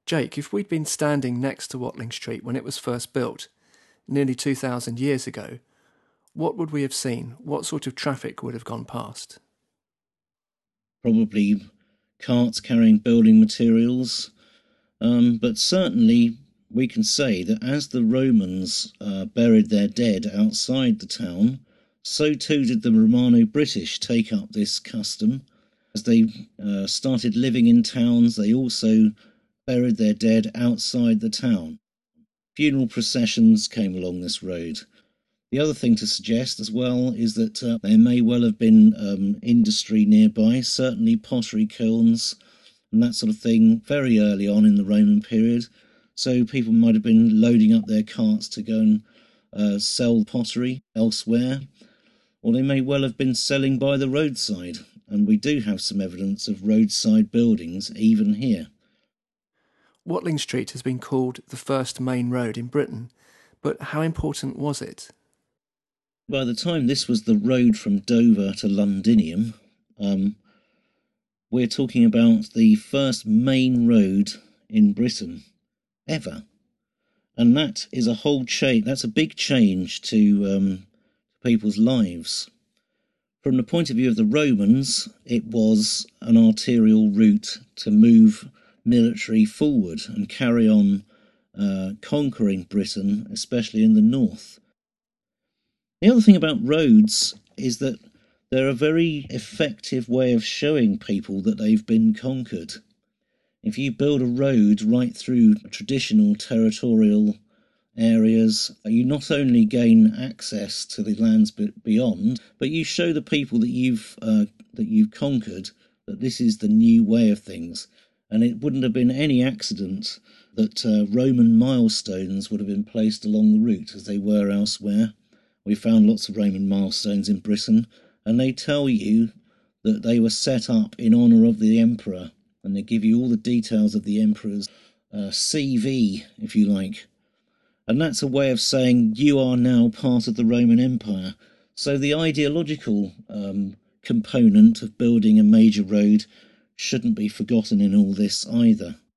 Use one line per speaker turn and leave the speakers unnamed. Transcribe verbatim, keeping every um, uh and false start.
Jake, if we'd been standing next to Watling Street when it was first built, nearly two thousand years ago, what would we have seen? What sort of traffic would have gone past?
Probably carts carrying building materials, um, but certainly we can say that as the Romans uh, buried their dead outside the town, so too did the Romano-British take up this custom. As they uh, started living in towns, they also buried their dead outside the town. Funeral processions came along this road. The other thing to suggest as well is that uh, there may well have been um, industry nearby, certainly pottery kilns and that sort of thing very early on in the Roman period. So people might have been loading up their carts to go and uh, sell pottery elsewhere, or they may well have been selling by the roadside. And we do have some evidence of roadside buildings even here.
Watling Street has been called the first main road in Britain, but how important was it?
By the time this was the road from Dover to Londinium, um, we're talking about the first main road in Britain ever. And that is a whole change, that's a big change to um, people's lives. From the point of view of the Romans, it was an arterial route to move military forward and carry on uh, conquering Britain, especially in the north. The other thing about roads is that they're a very effective way of showing people that they've been conquered. If you build a road right through traditional territorial areas, you not only gain access to the lands beyond, but you show the people that you've uh, that you've conquered that this is the new way of things. And it wouldn't have been any accident that uh, Roman milestones would have been placed along the route as they were elsewhere. We found lots of Roman milestones in Britain, and they tell you that they were set up in honour of the emperor, and they give you all the details of the emperor's uh, C V, if you like. And that's a way of saying you are now part of the Roman Empire. So the ideological um, component of building a major road shouldn't be forgotten in all this either.